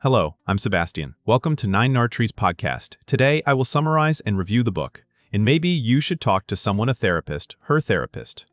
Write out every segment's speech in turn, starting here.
Hello, I'm Sebastian. Welcome to Nine Nard Trees podcast. Today, I will summarize and review the book, and maybe you should talk to someone, a therapist, her therapist.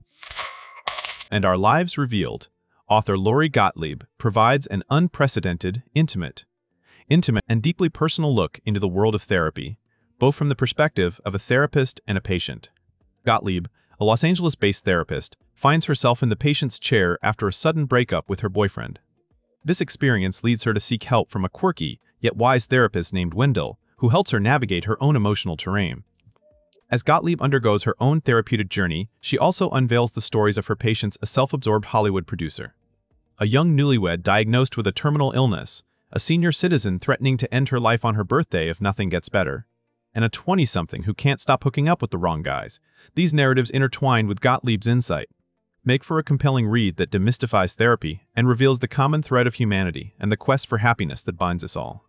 And Our Lives Revealed. Author Lori Gottlieb provides an unprecedented, intimate, and deeply personal look into the world of therapy, both from the perspective of a therapist and a patient. Gottlieb, a Los Angeles-based therapist, finds herself in the patient's chair after a sudden breakup with her boyfriend. This experience leads her to seek help from a quirky, yet wise therapist named Wendell, who helps her navigate her own emotional terrain. As Gottlieb undergoes her own therapeutic journey, she also unveils the stories of her patients, a self-absorbed Hollywood producer, a young newlywed diagnosed with a terminal illness, a senior citizen threatening to end her life on her birthday if nothing gets better, and a 20-something who can't stop hooking up with the wrong guys. These narratives intertwine with Gottlieb's insight, make for a compelling read that demystifies therapy and reveals the common thread of humanity and the quest for happiness that binds us all.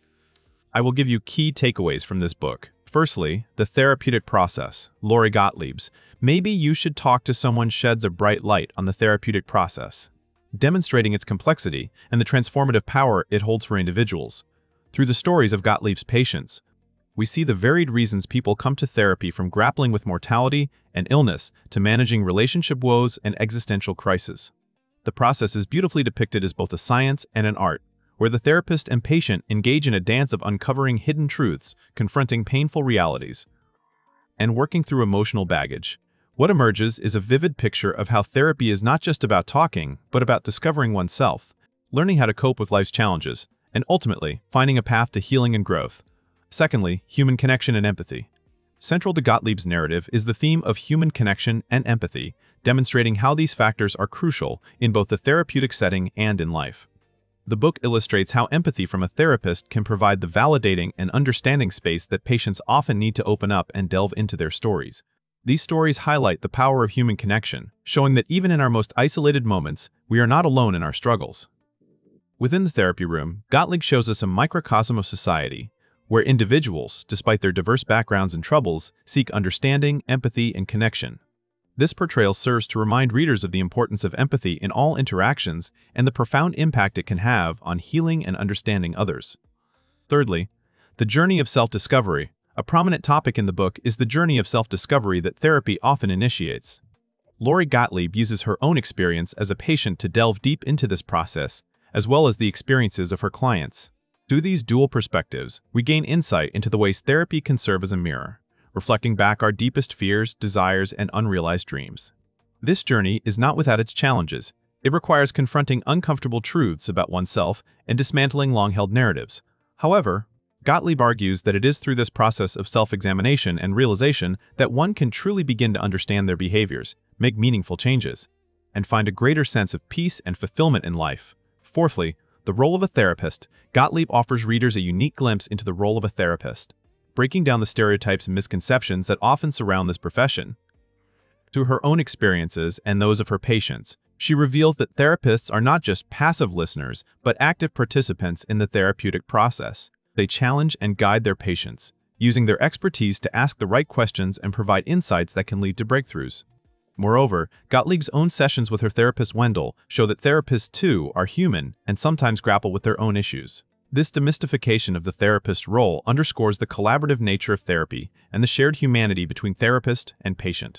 I will give you key takeaways from this book. Firstly, the therapeutic process, Lori Gottlieb's. Maybe you should talk to someone sheds a bright light on the therapeutic process, demonstrating its complexity and the transformative power it holds for individuals. Through the stories of Gottlieb's patients, we see the varied reasons people come to therapy, from grappling with mortality and illness to managing relationship woes and existential crises. The process is beautifully depicted as both a science and an art, where the therapist and patient engage in a dance of uncovering hidden truths, confronting painful realities, and working through emotional baggage. What emerges is a vivid picture of how therapy is not just about talking, but about discovering oneself, learning how to cope with life's challenges, and ultimately finding a path to healing and growth. Secondly, human connection and empathy. Central to Gottlieb's narrative is the theme of human connection and empathy, demonstrating how these factors are crucial in both the therapeutic setting and in life. The book illustrates how empathy from a therapist can provide the validating and understanding space that patients often need to open up and delve into their stories. These stories highlight the power of human connection, showing that even in our most isolated moments, we are not alone in our struggles. Within the therapy room, Gottlieb shows us a microcosm of society, where individuals, despite their diverse backgrounds and troubles, seek understanding, empathy, and connection. This portrayal serves to remind readers of the importance of empathy in all interactions and the profound impact it can have on healing and understanding others. Thirdly, the journey of self-discovery. A prominent topic in the book is the journey of self-discovery that therapy often initiates. Lori Gottlieb uses her own experience as a patient to delve deep into this process, as well as the experiences of her clients. Through these dual perspectives, we gain insight into the ways therapy can serve as a mirror, reflecting back our deepest fears, desires, and unrealized dreams. This journey is not without its challenges. It requires confronting uncomfortable truths about oneself and dismantling long-held narratives. However, Gottlieb argues that it is through this process of self-examination and realization that one can truly begin to understand their behaviors, make meaningful changes, and find a greater sense of peace and fulfillment in life. Fourthly, the role of a therapist. Gottlieb offers readers a unique glimpse into the role of a therapist, breaking down the stereotypes and misconceptions that often surround this profession. Through her own experiences and those of her patients, she reveals that therapists are not just passive listeners, but active participants in the therapeutic process. They challenge and guide their patients, using their expertise to ask the right questions and provide insights that can lead to breakthroughs. Moreover, Gottlieb's own sessions with her therapist Wendell show that therapists too are human and sometimes grapple with their own issues. This demystification of the therapist's role underscores the collaborative nature of therapy and the shared humanity between therapist and patient.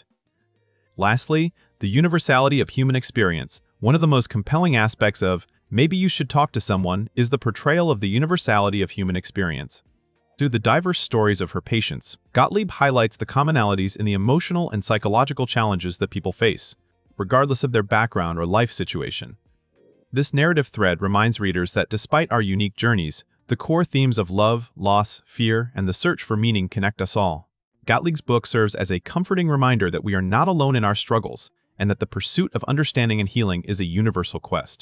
Lastly, the universality of human experience. One of the most compelling aspects of Maybe You Should Talk to Someone is the portrayal of the universality of human experience. Through the diverse stories of her patients, Gottlieb highlights the commonalities in the emotional and psychological challenges that people face, regardless of their background or life situation. This narrative thread reminds readers that despite our unique journeys, the core themes of love, loss, fear, and the search for meaning connect us all. Gottlieb's book serves as a comforting reminder that we are not alone in our struggles, and that the pursuit of understanding and healing is a universal quest.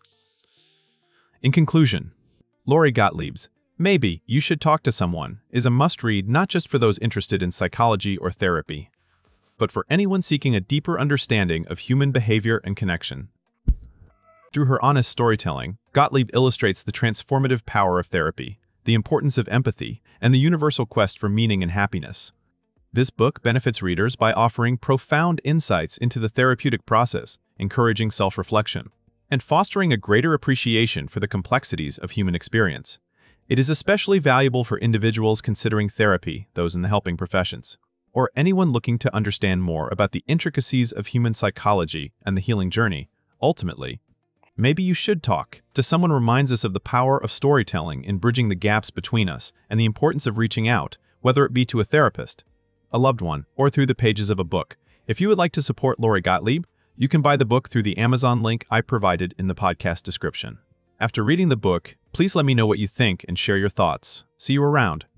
In conclusion, Lori Gottlieb's Maybe You Should Talk to Someone is a must-read not just for those interested in psychology or therapy, but for anyone seeking a deeper understanding of human behavior and connection. Through her honest storytelling, Gottlieb illustrates the transformative power of therapy, the importance of empathy, and the universal quest for meaning and happiness. This book benefits readers by offering profound insights into the therapeutic process, encouraging self-reflection, and fostering a greater appreciation for the complexities of human experience. It is especially valuable for individuals considering therapy, those in the helping professions, or anyone looking to understand more about the intricacies of human psychology and the healing journey. Ultimately, maybe you should talk to someone who reminds us of the power of storytelling in bridging the gaps between us and the importance of reaching out, whether it be to a therapist, a loved one, or through the pages of a book. If you would like to support Lori Gottlieb, you can buy the book through the Amazon link I provided in the podcast description. After reading the book, please let me know what you think and share your thoughts. See you around.